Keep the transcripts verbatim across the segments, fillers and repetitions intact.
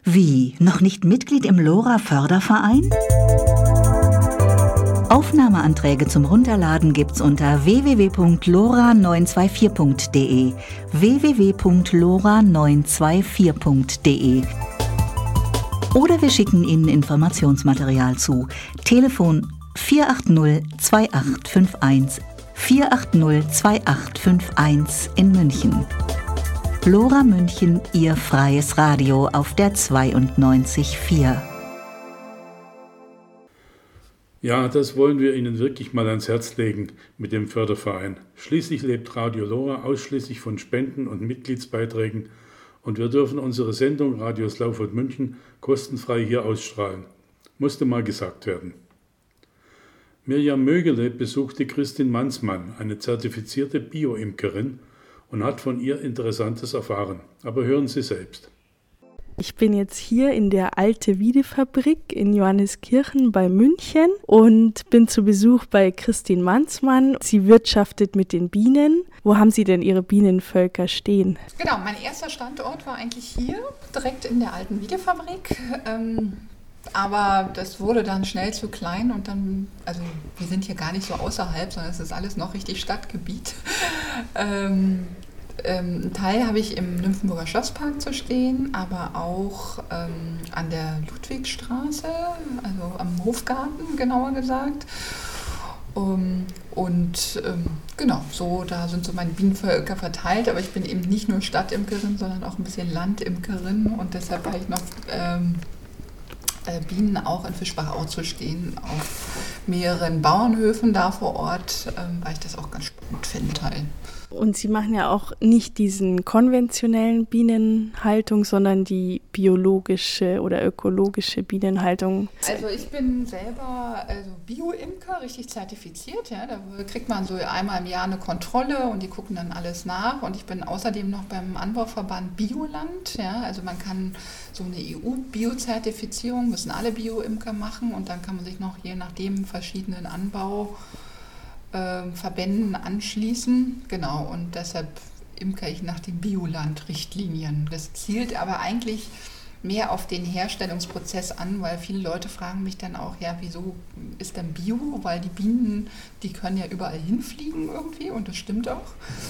Wie, noch nicht Mitglied im LoRa-Förderverein? Aufnahmeanträge zum Runterladen gibt's unter w w w punkt lora neun zwei vier punkt de, w w w punkt lora neun zwei vier punkt de. Oder wir schicken Ihnen Informationsmaterial zu. Telefon vier acht null zwei acht fünf eins, vier acht null zwei acht fünf eins in München. LoRa München, Ihr freies Radio auf der zweiundneunzig Komma vier. Ja, das wollen wir Ihnen wirklich mal ans Herz legen mit dem Förderverein. Schließlich lebt Radio LoRa ausschließlich von Spenden und Mitgliedsbeiträgen und wir dürfen unsere Sendung Radios Laufurt München kostenfrei hier ausstrahlen. Musste mal gesagt werden. Mirjam Mögele besuchte Christin Mansmann, eine zertifizierte Bio-Imkerin, und hat von ihr Interessantes erfahren. Aber hören Sie selbst. Ich bin jetzt hier in der Alte-Wiede-Fabrik in Johanneskirchen bei München und bin zu Besuch bei Christin Mansmann. Sie wirtschaftet mit den Bienen. Wo haben Sie denn Ihre Bienenvölker stehen? Genau, mein erster Standort war eigentlich hier, direkt in der Alten-Wiede-Fabrik. Ähm, aber das wurde dann schnell zu klein und dann, also wir sind hier gar nicht so außerhalb, sondern es ist alles noch richtig Stadtgebiet. ähm, Ähm, einen Teil habe ich im Nymphenburger Schlosspark zu stehen, aber auch ähm, an der Ludwigstraße, also am Hofgarten genauer gesagt. Um, und ähm, genau, so da sind so meine Bienenvölker verteilt, aber ich bin eben nicht nur Stadtimkerin, sondern auch ein bisschen Landimkerin und deshalb habe ich noch ähm, äh, Bienen auch in Fischbach zu stehen, auf mehreren Bauernhöfen da vor Ort, ähm, weil ich das auch ganz spannend finde. Teil. Und Sie machen ja auch nicht diesen konventionellen Bienenhaltung, sondern die biologische oder ökologische Bienenhaltung. Also ich bin selber also Bio-Imker, richtig zertifiziert. Ja. Da kriegt man so einmal im Jahr eine Kontrolle und die gucken dann alles nach. Und ich bin außerdem noch beim Anbauverband Bioland. Ja. Also man kann so eine E U-Bio-Zertifizierung, müssen alle Bio-Imker machen. Und dann kann man sich noch je nachdem verschiedenen Anbau Verbänden anschließen, genau, und deshalb imker ich nach den Bioland-Richtlinien. Das zielt aber eigentlich mehr auf den Herstellungsprozess an, weil viele Leute fragen mich dann auch, ja, wieso ist denn Bio? Weil die Bienen, die können ja überall hinfliegen irgendwie und das stimmt auch.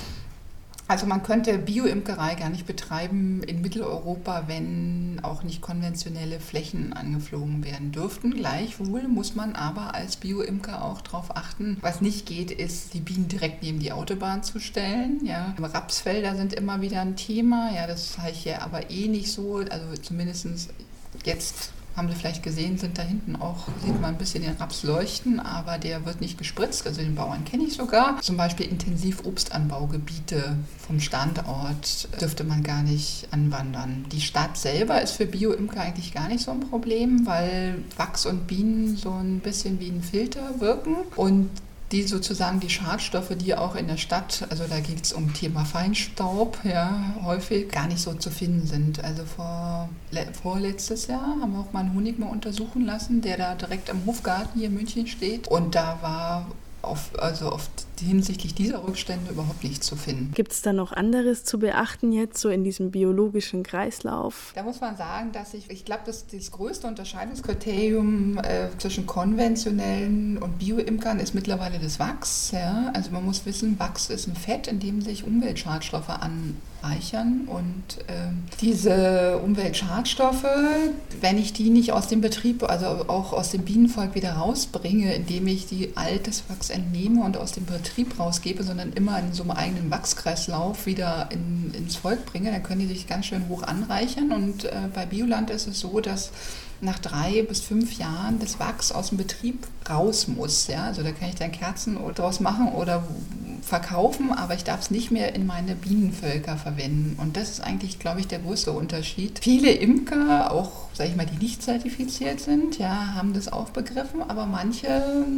Also man könnte Bio-Imkerei gar nicht betreiben in Mitteleuropa, wenn auch nicht konventionelle Flächen angeflogen werden dürften. Gleichwohl muss man aber als Bio-Imker auch darauf achten. Was nicht geht, ist, die Bienen direkt neben die Autobahn zu stellen. Ja. Rapsfelder sind immer wieder ein Thema. Ja, das habe ich hier aber eh nicht so. Also zumindest jetzt haben Sie vielleicht gesehen, sind da hinten auch, sieht man ein bisschen den Raps leuchten, aber der wird nicht gespritzt, also den Bauern kenne ich sogar. Zum Beispiel Intensiv-Obstanbaugebiete vom Standort dürfte man gar nicht anwandern. Die Stadt selber ist für Bio-Imker eigentlich gar nicht so ein Problem, weil Wachs und Bienen so ein bisschen wie ein Filter wirken und die sozusagen die Schadstoffe, die auch in der Stadt, also da geht es um Thema Feinstaub, ja, häufig gar nicht so zu finden sind. Also vor, vorletztes Jahr haben wir auch mal einen Honig mal untersuchen lassen, der da direkt am Hofgarten hier in München steht. Und da war auf, also auf hinsichtlich dieser Rückstände überhaupt nichts zu finden. Gibt es da noch anderes zu beachten jetzt, so in diesem biologischen Kreislauf? Da muss man sagen, dass ich, ich glaube, dass das größte Unterscheidungskriterium äh, zwischen konventionellen und Bio-Imkern ist mittlerweile das Wachs. Ja? Also man muss wissen, Wachs ist ein Fett, in dem sich Umweltschadstoffe anreichern und äh, diese Umweltschadstoffe, wenn ich die nicht aus dem Betrieb, also auch aus dem Bienenvolk wieder rausbringe, indem ich die altes Wachs entnehme und aus dem Betrieb rausgebe, sondern immer in so einem eigenen Wachskreislauf wieder in, ins Volk bringe, dann können die sich ganz schön hoch anreichern. Und äh, bei Bioland ist es so, dass nach drei bis fünf Jahren das Wachs aus dem Betrieb raus muss. Ja? Also da kann ich dann Kerzen draus machen oder verkaufen, aber ich darf es nicht mehr in meine Bienenvölker verwenden. Und das ist eigentlich, glaube ich, der größte Unterschied. Viele Imker, auch, sage ich mal, die nicht zertifiziert sind, ja, haben das auch begriffen, aber manche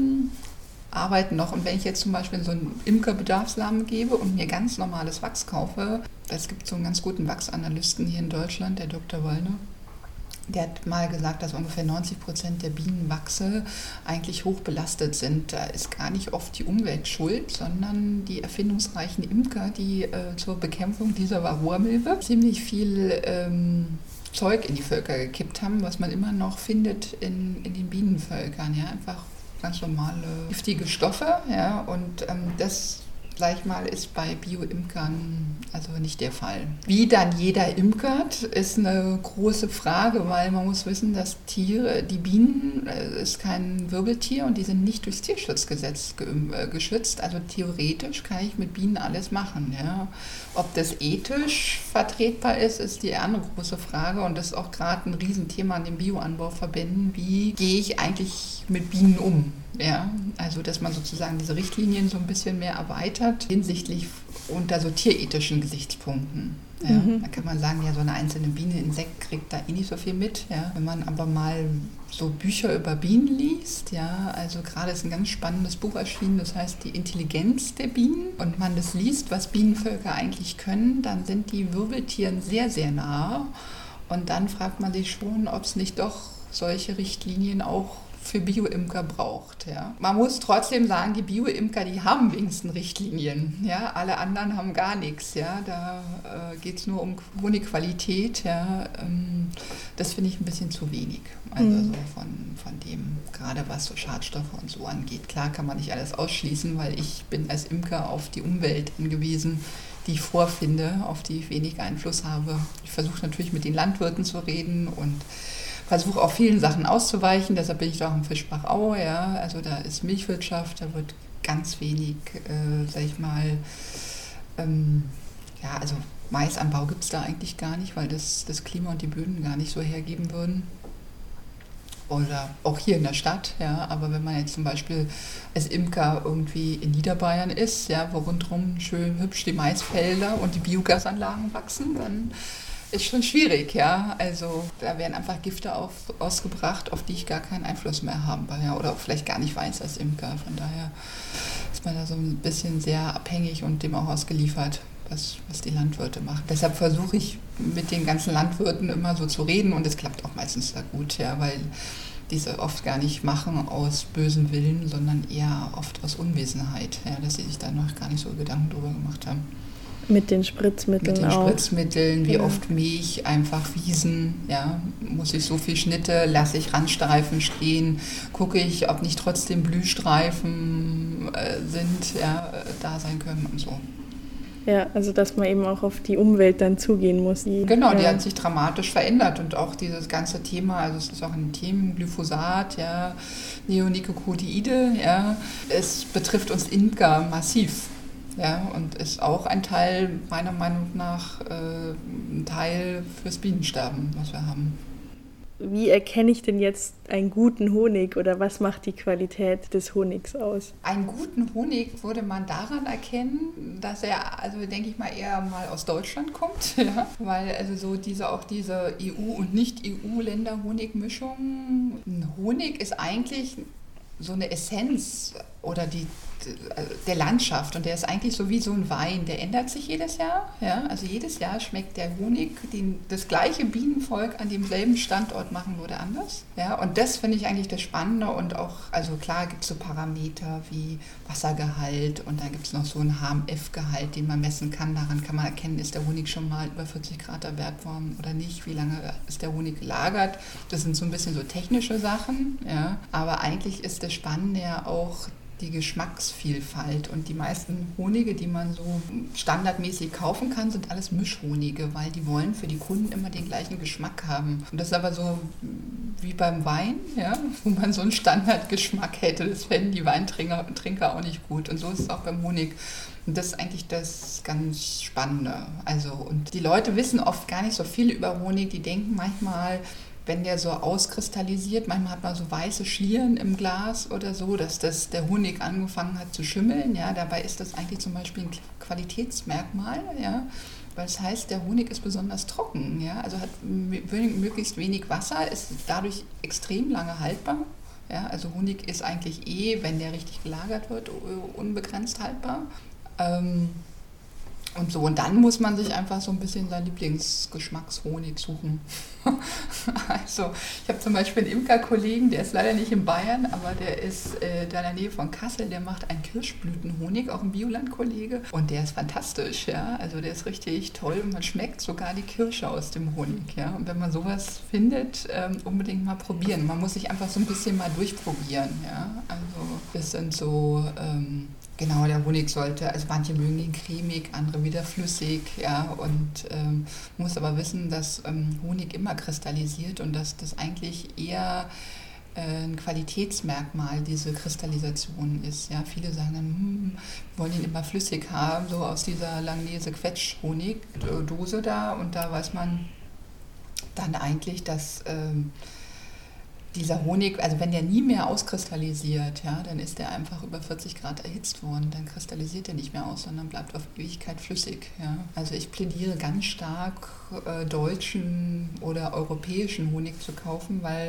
arbeiten noch. Und wenn ich jetzt zum Beispiel so einen Imkerbedarfsladen gebe und mir ganz normales Wachs kaufe, es gibt so einen ganz guten Wachsanalysten hier in Deutschland, der Doktor Wollner, der hat mal gesagt, dass ungefähr neunzig Prozent der Bienenwachse eigentlich hoch belastet sind. Da ist gar nicht oft die Umwelt schuld, sondern die erfindungsreichen Imker, die äh, zur Bekämpfung dieser Varroamilbe ziemlich viel ähm, Zeug in die Völker gekippt haben, was man immer noch findet in, in den Bienenvölkern. Ja? Einfach ganz normale giftige Stoffe. Ja? Und ähm, das, sag ich mal, ist bei Bio-Imkern also nicht der Fall. Wie dann jeder imkert, ist eine große Frage, weil man muss wissen, dass Tiere, die Bienen äh, ist kein Wirbeltier und die sind nicht durchs Tierschutzgesetz ge- äh, geschützt. Also theoretisch kann ich mit Bienen alles machen. Ja. Ob das ethisch vertretbar ist, ist die andere große Frage und das ist auch gerade ein Riesenthema an den Bioanbauverbänden. Wie gehe ich eigentlich mit Bienen um? Ja, also dass man sozusagen diese Richtlinien so ein bisschen mehr erweitert hinsichtlich unter so tierethischen Gesichtspunkten. Ja, mhm. Da kann man sagen, ja, so eine einzelne Biene, Insekt kriegt da eh nicht so viel mit. Ja. Wenn man aber mal so Bücher über Bienen liest, ja, also gerade ist ein ganz spannendes Buch erschienen, das heißt Die Intelligenz der Bienen, und man das liest, was Bienenvölker eigentlich können, dann sind die Wirbeltieren sehr, sehr nah. Und dann fragt man sich schon, ob es nicht doch solche Richtlinien auch für Bio-Imker braucht. Ja. Man muss trotzdem sagen, die Bio-Imker, die haben wenigstens Richtlinien. Ja. Alle anderen haben gar nichts. Ja. Da äh, geht es nur um Honigqualität. Ja. Ähm, das finde ich ein bisschen zu wenig. Also mhm. so von, von dem, gerade was so Schadstoffe und so angeht. Klar kann man nicht alles ausschließen, weil ich bin als Imker auf die Umwelt angewiesen, die ich vorfinde, auf die ich wenig Einfluss habe. Ich versuche natürlich mit den Landwirten zu reden und versuche auch vielen Sachen auszuweichen, deshalb bin ich da auch im Fischbach-Aue, ja, also da ist Milchwirtschaft, da wird ganz wenig, äh, sag ich mal, ähm, ja, also Maisanbau gibt es da eigentlich gar nicht, weil das, das Klima und die Böden gar nicht so hergeben würden. Oder auch hier in der Stadt, ja, aber wenn man jetzt zum Beispiel als Imker irgendwie in Niederbayern ist, ja, wo rundherum schön hübsch die Maisfelder und die Biogasanlagen wachsen, dann ist schon schwierig, ja. Also da werden einfach Gifte auf, ausgebracht, auf die ich gar keinen Einfluss mehr habe, ja, oder auch vielleicht gar nicht weiß als Imker. Von daher ist man da so ein bisschen sehr abhängig und dem auch ausgeliefert, was, was die Landwirte machen. Deshalb versuche ich mit den ganzen Landwirten immer so zu reden und es klappt auch meistens sehr gut, ja, weil diese oft gar nicht machen aus bösem Willen, sondern eher oft aus Unwissenheit, ja, dass sie sich da noch gar nicht so Gedanken drüber gemacht haben. Mit den Spritzmitteln Mit den auch. Spritzmitteln, wie ja. oft mähe ich einfach Wiesen, ja, muss ich so viel Schnitte, lasse ich Randstreifen stehen, gucke ich, ob nicht trotzdem Blühstreifen äh, sind, ja, da sein können und so. Ja, also dass man eben auch auf die Umwelt dann zugehen muss. Die, genau, die ja. hat sich dramatisch verändert und auch dieses ganze Thema, also es ist auch ein Thema, Glyphosat, ja, Neonicotinoide, ja, es betrifft uns Imker massiv. Ja, und ist auch ein Teil, meiner Meinung nach, äh, ein Teil fürs Bienensterben, was wir haben. Wie erkenne ich denn jetzt einen guten Honig oder was macht die Qualität des Honigs aus? Einen guten Honig würde man daran erkennen, dass er, also denke ich mal, eher mal aus Deutschland kommt, ja? Weil also so diese, auch diese E U- und Nicht-E U-Länder-Honigmischung, ein Honig ist eigentlich so eine Essenz oder die der Landschaft und der ist eigentlich so wie so ein Wein, der ändert sich jedes Jahr, ja, also jedes Jahr schmeckt der Honig, den das gleiche Bienenvolk an demselben Standort machen würde anders, ja, und das finde ich eigentlich das Spannende und auch, also klar gibt es so Parameter wie Wassergehalt und dann gibt es noch so einen H M F-Gehalt, den man messen kann, daran kann man erkennen, ist der Honig schon mal über vierzig Grad erwärmt worden oder nicht, wie lange ist der Honig gelagert, das sind so ein bisschen so technische Sachen, ja, aber eigentlich ist das Spannende ja auch die Geschmacksvielfalt und die meisten Honige, die man so standardmäßig kaufen kann, sind alles Mischhonige, weil die wollen für die Kunden immer den gleichen Geschmack haben. Und das ist aber so wie beim Wein, ja, wo man so einen Standardgeschmack hätte, das fänden die Weintrinker Trinker auch nicht gut. Und so ist es auch beim Honig. Und das ist eigentlich das ganz Spannende. Also, und die Leute wissen oft gar nicht so viel über Honig, die denken manchmal, wenn der so auskristallisiert, manchmal hat man so weiße Schlieren im Glas oder so, dass das, der Honig angefangen hat zu schimmeln. Ja, dabei ist das eigentlich zum Beispiel ein Qualitätsmerkmal, ja, weil es heißt, der Honig ist besonders trocken, ja, also hat möglichst wenig Wasser, ist dadurch extrem lange haltbar. Ja, also Honig ist eigentlich eh, wenn der richtig gelagert wird, unbegrenzt haltbar. Ähm, Und so, und dann muss man sich einfach so ein bisschen seinen Lieblingsgeschmackshonig suchen. Also Also ich habe zum Beispiel einen Imkerkollegen, der ist leider nicht in Bayern, aber der ist äh, da in der Nähe von Kassel, der macht einen Kirschblütenhonig, auch ein Biolandkollege. Und der ist fantastisch, ja. Also der ist richtig toll und man schmeckt sogar die Kirsche aus dem Honig, ja. Und wenn man sowas findet, ähm, unbedingt mal probieren. Man muss sich einfach so ein bisschen mal durchprobieren, ja. Also das sind so... Ähm, Genau, der Honig sollte, also manche mögen ihn cremig, andere wieder flüssig, ja, und ähm, muss aber wissen, dass ähm, Honig immer kristallisiert und dass das eigentlich eher äh, ein Qualitätsmerkmal diese Kristallisation ist, ja. Viele sagen dann, hm, wir wollen ihn immer flüssig haben, so aus dieser Langnese-Quetsch-Honig-Dose da, und da weiß man dann eigentlich, dass ähm, dieser Honig, also wenn der nie mehr auskristallisiert, ja, dann ist der einfach über vierzig Grad erhitzt worden, dann kristallisiert er nicht mehr aus, sondern bleibt auf Ewigkeit flüssig. Ja. Also ich plädiere ganz stark, äh, deutschen oder europäischen Honig zu kaufen, weil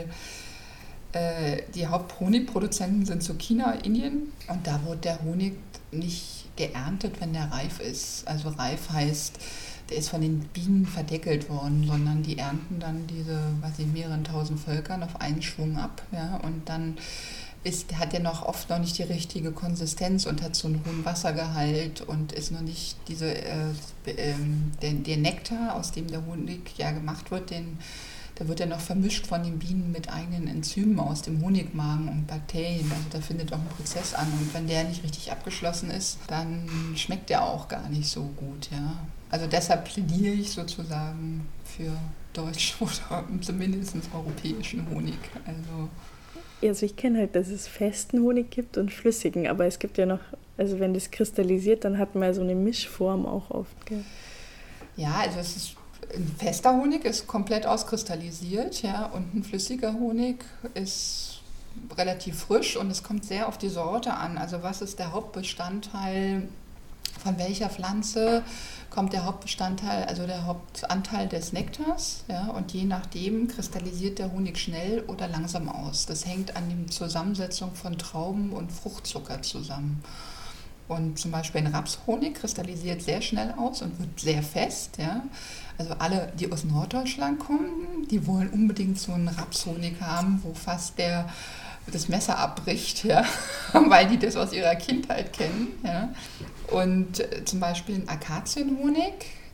äh, die Haupthonigproduzenten sind so China, Indien, und da wird der Honig nicht geerntet, wenn der reif ist. Also reif heißt, der ist von den Bienen verdeckelt worden, sondern die ernten dann diese, weiß ich, mehreren tausend Völkern auf einen Schwung ab, ja, und dann ist, hat er noch oft noch nicht die richtige Konsistenz und hat so einen hohen Wassergehalt und ist noch nicht diese, äh, äh, der, der Nektar, aus dem der Honig ja gemacht wird, den, da wird er noch vermischt von den Bienen mit eigenen Enzymen aus dem Honigmagen und Bakterien, also da findet auch ein Prozess an, und wenn der nicht richtig abgeschlossen ist, dann schmeckt der auch gar nicht so gut, ja. Also deshalb plädiere ich sozusagen für deutschen oder zumindest europäischen Honig. Also, also ich kenne halt, dass es festen Honig gibt und flüssigen, aber es gibt ja noch, also wenn das kristallisiert, dann hat man ja so eine Mischform auch oft. Gell? Ja, also es ist, ein fester Honig ist komplett auskristallisiert, ja, und ein flüssiger Honig ist relativ frisch und es kommt sehr auf die Sorte an. Also was ist der Hauptbestandteil, von welcher Pflanze kommt der Hauptbestandteil, also der Hauptanteil des Nektars, ja, und je nachdem kristallisiert der Honig schnell oder langsam aus. Das hängt an der Zusammensetzung von Trauben und Fruchtzucker zusammen. Und zum Beispiel ein Rapshonig kristallisiert sehr schnell aus und wird sehr fest, ja. Also alle, die aus Norddeutschland kommen, die wollen unbedingt so einen Rapshonig haben, wo fast der das Messer abbricht, ja, weil die das aus ihrer Kindheit kennen. Ja. Und äh, zum Beispiel ein Akazienhonig,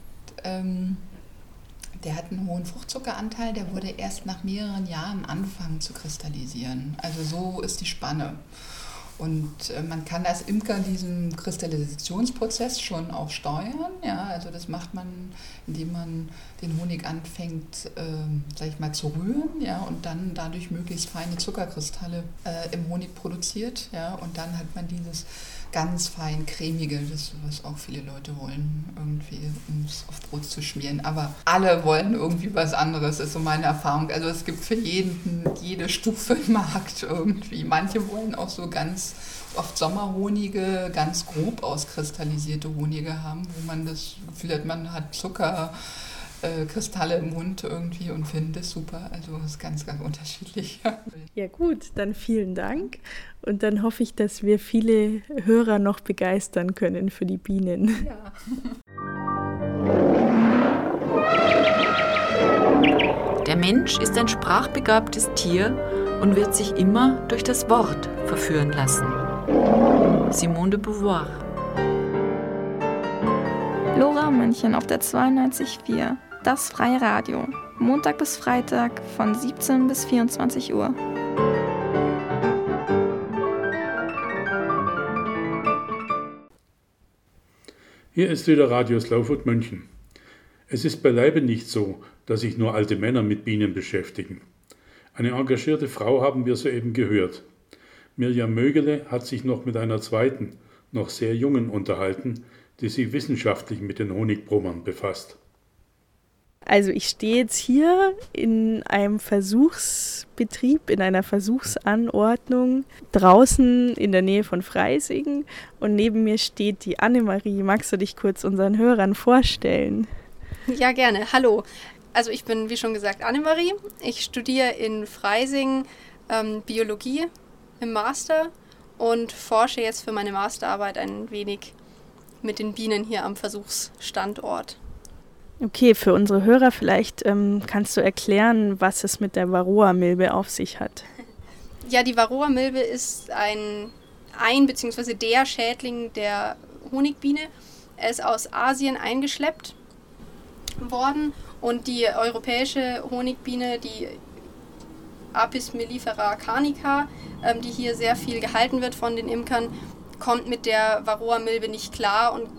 ähm, der hat einen hohen Fruchtzuckeranteil, der würde erst nach mehreren Jahren anfangen zu kristallisieren. Also so ist die Spanne. Und äh, man kann als Imker diesen Kristallisationsprozess schon auch steuern. Ja, also das macht man, indem man den Honig anfängt, äh, sag ich mal, zu rühren, ja, und dann dadurch möglichst feine Zuckerkristalle äh, im Honig produziert. Ja, und dann hat man dieses ganz fein cremige, das was auch viele Leute wollen, irgendwie, um es auf Brot zu schmieren. Aber alle wollen irgendwie was anderes, ist so meine Erfahrung. Also es gibt für jeden, jede Stufe im Markt irgendwie. Manche wollen auch so ganz oft Sommerhonige, ganz grob auskristallisierte Honige haben, wo man das Gefühl hat, man hat Zucker, äh, Kristalle im Mund irgendwie und findet es super. Also es ist ganz, ganz unterschiedlich. Ja gut, dann vielen Dank. Und dann hoffe ich, dass wir viele Hörer noch begeistern können für die Bienen. Ja. Der Mensch ist ein sprachbegabtes Tier und wird sich immer durch das Wort verführen lassen. Simone de Beauvoir. Lora München auf der zweiundneunzig Komma vier, das freie Radio. Montag bis Freitag von siebzehn bis vierundzwanzig Uhr. Hier ist wieder Radio Slowfood München. Es ist beileibe nicht so, dass sich nur alte Männer mit Bienen beschäftigen. Eine engagierte Frau haben wir soeben gehört. Mirjam Mögele hat sich noch mit einer zweiten, noch sehr jungen unterhalten, die sich wissenschaftlich mit den Honigbrummern befasst. Also ich stehe jetzt hier in einem Versuchsbetrieb, in einer Versuchsanordnung draußen in der Nähe von Freising und neben mir steht die Annemarie. Magst du dich kurz unseren Hörern vorstellen? Ja, gerne. Hallo. Also ich bin, wie schon gesagt, Annemarie. Ich studiere in Freising ähm, Biologie im Master und forsche jetzt für meine Masterarbeit ein wenig mit den Bienen hier am Versuchsstandort. Okay, für unsere Hörer vielleicht ähm, kannst du erklären, was es mit der Varroa-Milbe auf sich hat. Ja, die Varroa-Milbe ist ein, ein bzw. der Schädling der Honigbiene. Er ist aus Asien eingeschleppt worden und die europäische Honigbiene, die Apis mellifera carnica, ähm, die hier sehr viel gehalten wird von den Imkern, kommt mit der Varroa-Milbe nicht klar und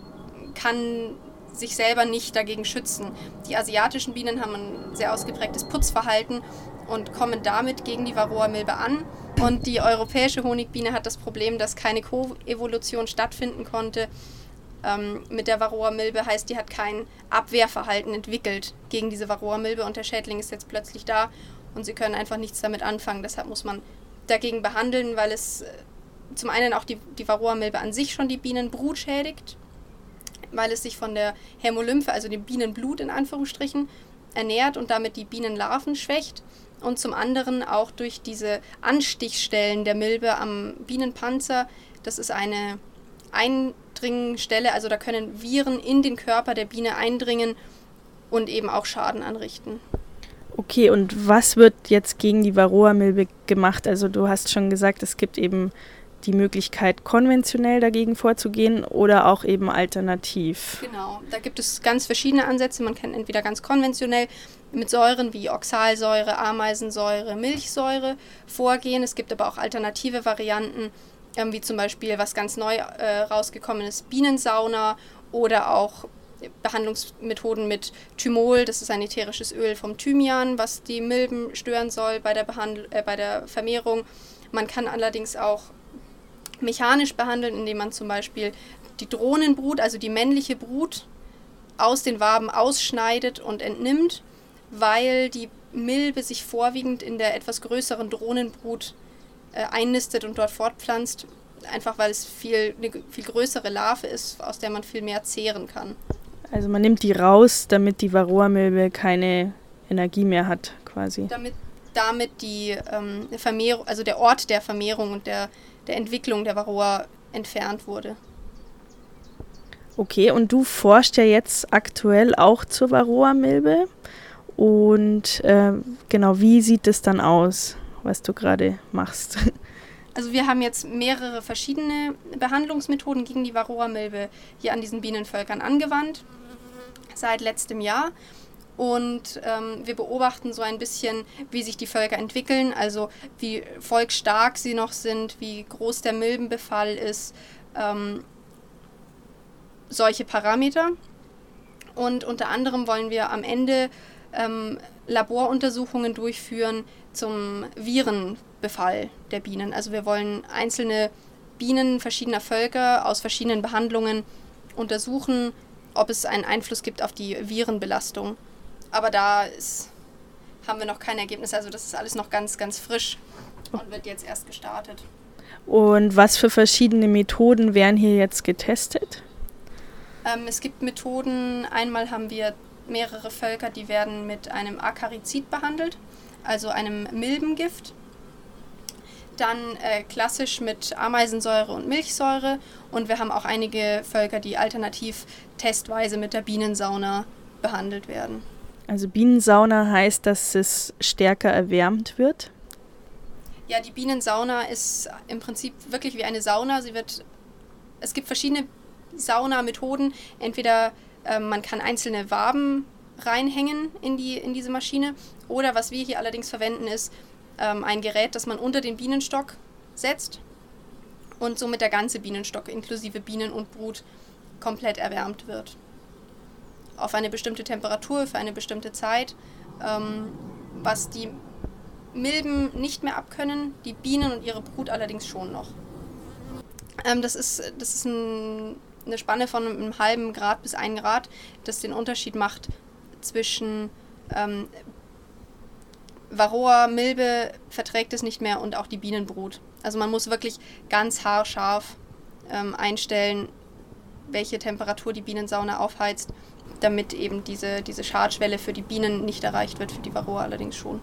kann sich selber nicht dagegen schützen. Die asiatischen Bienen haben ein sehr ausgeprägtes Putzverhalten und kommen damit gegen die Varroa-Milbe an. Und die europäische Honigbiene hat das Problem, dass keine Koevolution stattfinden konnte ähm, mit der Varroa-Milbe. Heißt, die hat kein Abwehrverhalten entwickelt gegen diese Varroa-Milbe und der Schädling ist jetzt plötzlich da und sie können einfach nichts damit anfangen. Deshalb muss man dagegen behandeln, weil es äh, zum einen auch die, die Varroa-Milbe an sich schon die Bienenbrut schädigt, weil es sich von der Hämolymphe, also dem Bienenblut in Anführungsstrichen, ernährt und damit die Bienenlarven schwächt. Und zum anderen auch durch diese Anstichstellen der Milbe am Bienenpanzer. Das ist eine Eindringstelle, also da können Viren in den Körper der Biene eindringen und eben auch Schaden anrichten. Okay, und was wird jetzt gegen die Varroa-Milbe gemacht? Also du hast schon gesagt, es gibt eben die Möglichkeit, konventionell dagegen vorzugehen oder auch eben alternativ. Genau, da gibt es ganz verschiedene Ansätze. Man kann entweder ganz konventionell mit Säuren wie Oxalsäure, Ameisensäure, Milchsäure vorgehen. Es gibt aber auch alternative Varianten, ähm, wie zum Beispiel, was ganz neu äh, rausgekommen ist, Bienensauna oder auch Behandlungsmethoden mit Thymol, das ist ein ätherisches Öl vom Thymian, was die Milben stören soll bei der, Behandl- äh, bei der Vermehrung. Man kann allerdings auch mechanisch behandeln, indem man zum Beispiel die Drohnenbrut, also die männliche Brut, aus den Waben ausschneidet und entnimmt, weil die Milbe sich vorwiegend in der etwas größeren Drohnenbrut äh, einnistet und dort fortpflanzt, einfach weil es viel, eine viel größere Larve ist, aus der man viel mehr zehren kann. Also man nimmt die raus, damit die Varroa-Milbe keine Energie mehr hat, quasi. Damit, damit die ähm, Vermehrung, also der Ort der Vermehrung und der der Entwicklung der Varroa entfernt wurde. Okay, und du forschst ja jetzt aktuell auch zur Varroa-Milbe. Und äh, genau, wie sieht es dann aus, was du gerade machst? Also wir haben jetzt mehrere verschiedene Behandlungsmethoden gegen die Varroa-Milbe hier an diesen Bienenvölkern angewandt, seit letztem Jahr. Und ähm, wir beobachten so ein bisschen, wie sich die Völker entwickeln, also wie volksstark sie noch sind, wie groß der Milbenbefall ist, ähm, solche Parameter. Und unter anderem wollen wir am Ende ähm, Laboruntersuchungen durchführen zum Virenbefall der Bienen. Also wir wollen einzelne Bienen verschiedener Völker aus verschiedenen Behandlungen untersuchen, ob es einen Einfluss gibt auf die Virenbelastung. Aber da ist, haben wir noch kein Ergebnis. Also das ist alles noch ganz, ganz frisch und wird jetzt erst gestartet. Und was für verschiedene Methoden werden hier jetzt getestet? Ähm, es gibt Methoden, einmal haben wir mehrere Völker, die werden mit einem Akarizid behandelt, also einem Milbengift. Dann äh, klassisch mit Ameisensäure und Milchsäure. Und wir haben auch einige Völker, die alternativ testweise mit der Bienensauna behandelt werden. Also Bienensauna heißt, dass es stärker erwärmt wird? Ja, die Bienensauna ist im Prinzip wirklich wie eine Sauna. Sie wird, es gibt verschiedene Saunamethoden. Entweder äh, man kann einzelne Waben reinhängen in, die, in diese Maschine, oder was wir hier allerdings verwenden ist ähm, ein Gerät, das man unter den Bienenstock setzt und somit der ganze Bienenstock inklusive Bienen und Brut komplett erwärmt wird. Auf eine bestimmte Temperatur, für eine bestimmte Zeit, ähm, was die Milben nicht mehr abkönnen, die Bienen und ihre Brut allerdings schon noch. Ähm, das ist, das ist ein, eine Spanne von einem halben Grad bis ein Grad, das den Unterschied macht zwischen ähm, Varroa, Milbe verträgt es nicht mehr und auch die Bienenbrut. Also man muss wirklich ganz haarscharf ähm, einstellen, welche Temperatur die Bienensauna aufheizt, damit eben diese, diese Schadschwelle für die Bienen nicht erreicht wird, für die Varroa allerdings schon.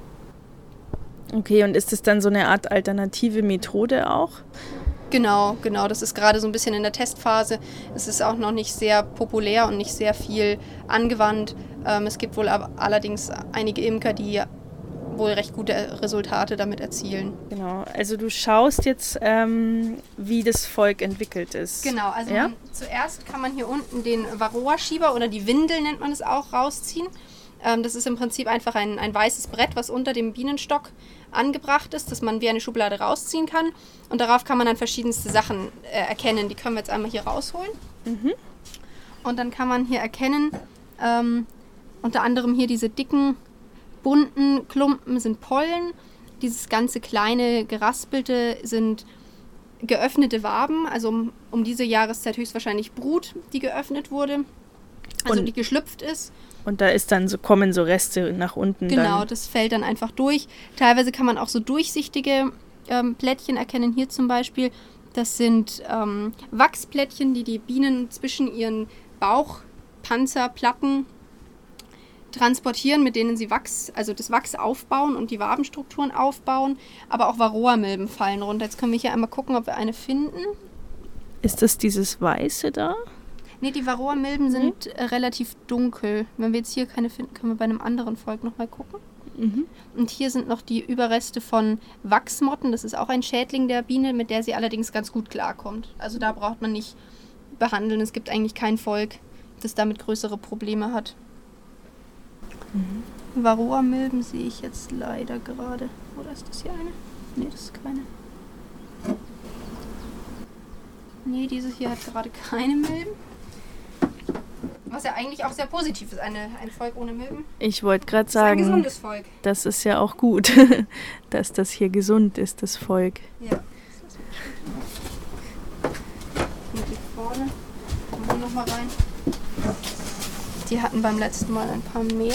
Okay, und ist es dann so eine Art alternative Methode auch? Genau, genau. Das ist gerade so ein bisschen in der Testphase. Es ist auch noch nicht sehr populär und nicht sehr viel angewandt. Ähm, es gibt wohl aber allerdings einige Imker, die wohl recht gute Resultate damit erzielen. Genau, also du schaust jetzt, ähm, wie das Volk entwickelt ist. Genau, also ja? man, zuerst kann man hier unten den Varroa-Schieber oder die Windel nennt man es auch, rausziehen. Ähm, das ist im Prinzip einfach ein, ein weißes Brett, was unter dem Bienenstock angebracht ist, dass man wie eine Schublade rausziehen kann. Und darauf kann man dann verschiedenste Sachen äh, erkennen. Die können wir jetzt einmal hier rausholen. Mhm. Und dann kann man hier erkennen, ähm, unter anderem hier diese dicken, bunten Klumpen sind Pollen. Dieses ganze kleine, geraspelte sind geöffnete Waben, also um, um diese Jahreszeit höchstwahrscheinlich Brut, die geöffnet wurde, also und, die geschlüpft ist. Und da ist dann so, kommen so Reste nach unten. Genau, dann. Das fällt dann einfach durch. Teilweise kann man auch so durchsichtige ähm, Plättchen erkennen. Hier zum Beispiel, das sind ähm, Wachsplättchen, die die Bienen zwischen ihren Bauchpanzerplatten transportieren, mit denen sie Wachs, also das Wachs aufbauen und die Wabenstrukturen aufbauen. Aber auch Varroamilben fallen runter. Jetzt können wir hier einmal gucken, ob wir eine finden. Ist das dieses Weiße da? Ne, die Varroamilben mhm. sind äh, relativ dunkel. Wenn wir jetzt hier keine finden, können wir bei einem anderen Volk nochmal gucken. Mhm. Und hier sind noch die Überreste von Wachsmotten. Das ist auch ein Schädling der Biene, mit der sie allerdings ganz gut klarkommt. Also da braucht man nicht behandeln. Es gibt eigentlich kein Volk, das damit größere Probleme hat. Mhm. Varroamilben sehe ich jetzt leider gerade. Oder ist das hier eine? Ne, das ist keine. Ne, diese hier hat gerade keine Milben. Was ja eigentlich auch sehr positiv ist, eine, ein Volk ohne Milben. Ich wollte gerade sagen, das ist ein gesundes Volk. Das ist ja auch gut, dass das hier gesund ist, das Volk. Ja. Hier die vorne. Kommen wir nochmal rein. Die hatten beim letzten Mal ein paar mehr.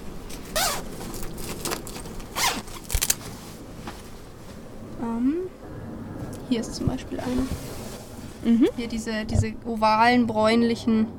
Um, hier ist zum Beispiel eine. Mhm. Hier diese, diese ovalen, bräunlichen.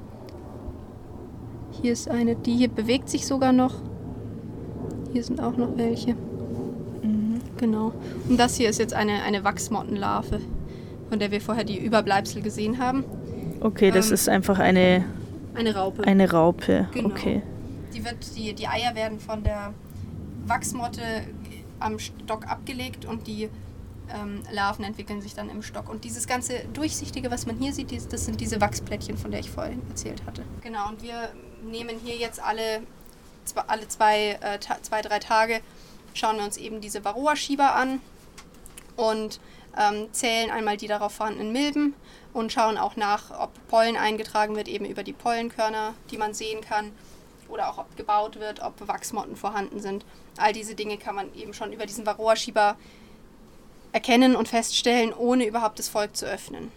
Hier ist eine, die hier bewegt sich sogar noch. Hier sind auch noch welche. Mhm. Genau. Und das hier ist jetzt eine, eine Wachsmottenlarve, von der wir vorher die Überbleibsel gesehen haben. Okay, das ähm, ist einfach eine... Eine Raupe. Eine Raupe, genau. Okay. Die, wird, die, die Eier werden von der Wachsmotte am Stock abgelegt und die ähm, Larven entwickeln sich dann im Stock. Und dieses ganze Durchsichtige, was man hier sieht, dies, das sind diese Wachsplättchen, von der ich vorhin erzählt hatte. Genau, und wir nehmen hier jetzt alle, zwei, alle zwei, äh, ta- zwei, drei Tage, schauen wir uns eben diese Varroa-Schieber an und ähm, zählen einmal die darauf vorhandenen Milben und schauen auch nach, ob Pollen eingetragen wird, eben über die Pollenkörner, die man sehen kann, oder auch ob gebaut wird, ob Wachsmotten vorhanden sind. All diese Dinge kann man eben schon über diesen Varroa-Schieber erkennen und feststellen, ohne überhaupt das Volk zu öffnen.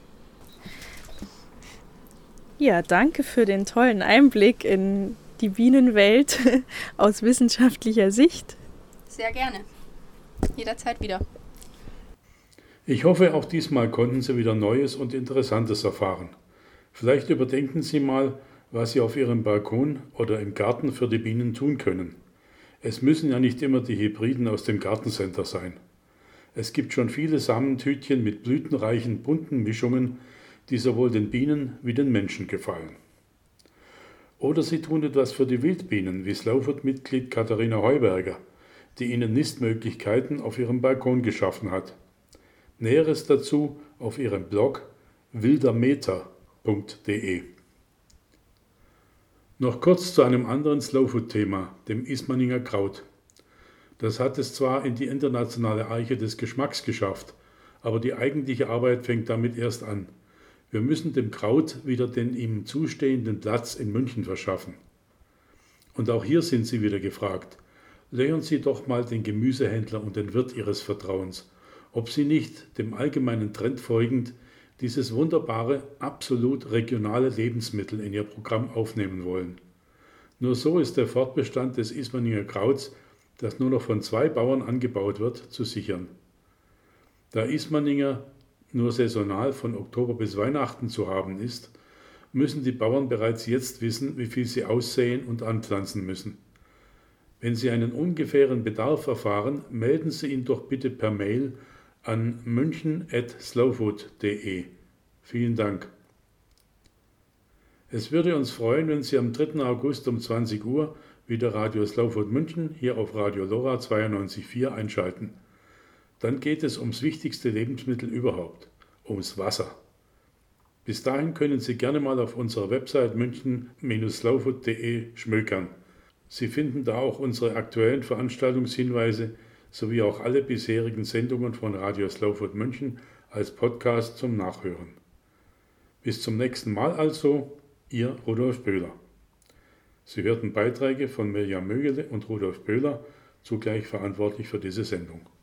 Ja, danke für den tollen Einblick in die Bienenwelt aus wissenschaftlicher Sicht. Sehr gerne. Jederzeit wieder. Ich hoffe, auch diesmal konnten Sie wieder Neues und Interessantes erfahren. Vielleicht überdenken Sie mal, was Sie auf Ihrem Balkon oder im Garten für die Bienen tun können. Es müssen ja nicht immer die Hybriden aus dem Gartencenter sein. Es gibt schon viele Samentütchen mit blütenreichen, bunten Mischungen, die sowohl den Bienen wie den Menschen gefallen. Oder Sie tun etwas für die Wildbienen, wie Slowfood-Mitglied Katharina Heuberger, die Ihnen Nistmöglichkeiten auf Ihrem Balkon geschaffen hat. Näheres dazu auf ihrem Blog wildermeter punkt de. Noch kurz zu einem anderen Slowfood-Thema, dem Ismaninger Kraut. Das hat es zwar in die internationale Arche des Geschmacks geschafft, aber die eigentliche Arbeit fängt damit erst an. Wir müssen dem Kraut wieder den ihm zustehenden Platz in München verschaffen. Und auch hier sind Sie wieder gefragt. Lehren Sie doch mal den Gemüsehändler und den Wirt Ihres Vertrauens, ob Sie nicht, dem allgemeinen Trend folgend, dieses wunderbare, absolut regionale Lebensmittel in Ihr Programm aufnehmen wollen. Nur so ist der Fortbestand des Ismaninger Krauts, das nur noch von zwei Bauern angebaut wird, zu sichern. Da Ismaninger nur saisonal von Oktober bis Weihnachten zu haben ist, müssen die Bauern bereits jetzt wissen, wie viel sie aussäen und anpflanzen müssen. Wenn Sie einen ungefähren Bedarf erfahren, melden Sie ihn doch bitte per Mail an münchen at slowfood punkt de. Vielen Dank. Es würde uns freuen, wenn Sie am dritten August um zwanzig Uhr wieder Radio Slowfood München hier auf Radio Lora zweiundneunzig Komma vier einschalten. Dann geht es ums wichtigste Lebensmittel überhaupt, ums Wasser. Bis dahin können Sie gerne mal auf unserer Website münchen Bindestrich slowfood punkt de schmökern. Sie finden da auch unsere aktuellen Veranstaltungshinweise sowie auch alle bisherigen Sendungen von Radio Slowfood München als Podcast zum Nachhören. Bis zum nächsten Mal also, Ihr Rudolf Böhler. Sie hörten Beiträge von Mirjam Mögele und Rudolf Böhler, zugleich verantwortlich für diese Sendung.